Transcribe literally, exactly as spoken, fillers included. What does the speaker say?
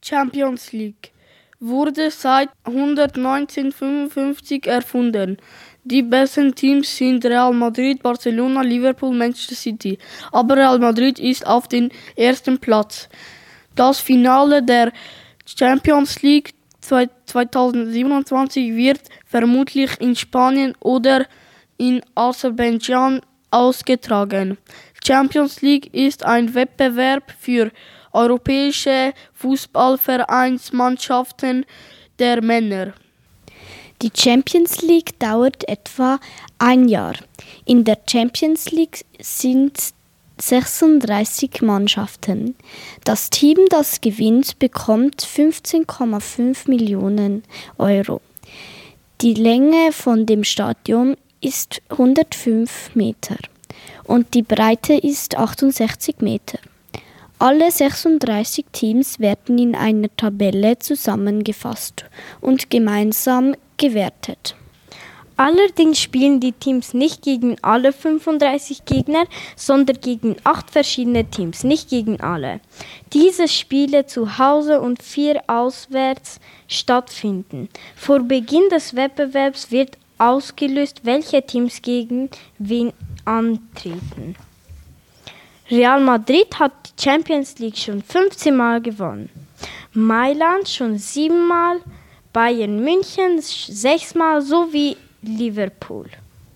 Champions League wurde seit neunzehnhundertfünfundfünfzig erfunden. Die besten Teams sind Real Madrid, Barcelona, Liverpool, Manchester City. Aber Real Madrid ist auf dem ersten Platz. Das Finale der Champions League zweitausendsiebenundzwanzig wird vermutlich in Spanien oder in Aserbaidschan ausgetragen. Champions League ist ein Wettbewerb für europäische Fußballvereinsmannschaften der Männer. Die Champions League dauert etwa ein Jahr. In der Champions League sind sechsunddreißig Mannschaften. Das Team, das gewinnt, bekommt fünfzehn Komma fünf Millionen Euro. Die Länge von dem Stadion ist hundertfünf Meter und die Breite ist achtundsechzig Meter. Alle sechsunddreißig Teams werden in einer Tabelle zusammengefasst und gemeinsam gewertet. Allerdings spielen die Teams nicht gegen alle fünfunddreißig Gegner, sondern gegen acht verschiedene Teams, nicht gegen alle. Diese Spiele zu Hause und vier auswärts stattfinden. Vor Beginn des Wettbewerbs wird ausgelöst, welche Teams gegen wen antreten. Real Madrid hat die Champions League schon fünfzehn Mal gewonnen, Mailand schon sieben Mal, Bayern München sechs Mal sowie Liverpool.